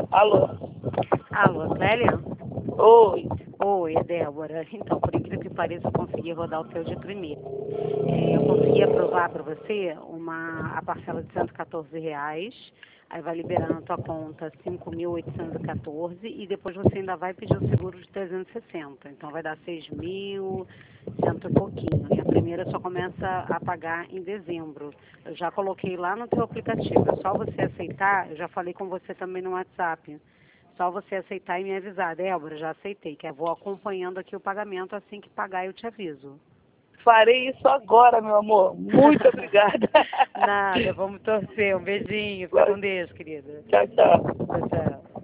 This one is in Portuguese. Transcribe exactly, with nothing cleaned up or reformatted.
Alô? Alô, Clélia? Oi. Oi, é Débora. Então, por incrível que pareça, eu consegui rodar o seu de primeiro. É, eu consegui aprovar para você uma, a parcela de cento e quatorze reais, aí vai liberar na tua conta cinco mil oitocentos e quatorze e depois você ainda vai pedir o seguro de trezentos e sessenta. Então vai dar seis mil, cento e pouquinho. E a primeira só começa a pagar em dezembro. Eu já coloquei lá no teu aplicativo. É só você aceitar, eu já falei com você também no WhatsApp. Só você aceitar e me avisar. Débora, já aceitei, que eu vou acompanhando aqui o pagamento, assim que pagar eu te aviso. Farei isso agora, meu amor. Muito obrigada. Nada, vamos torcer. Um beijinho. Fica com Deus, querida. Tchau, tchau. Tchau, tchau.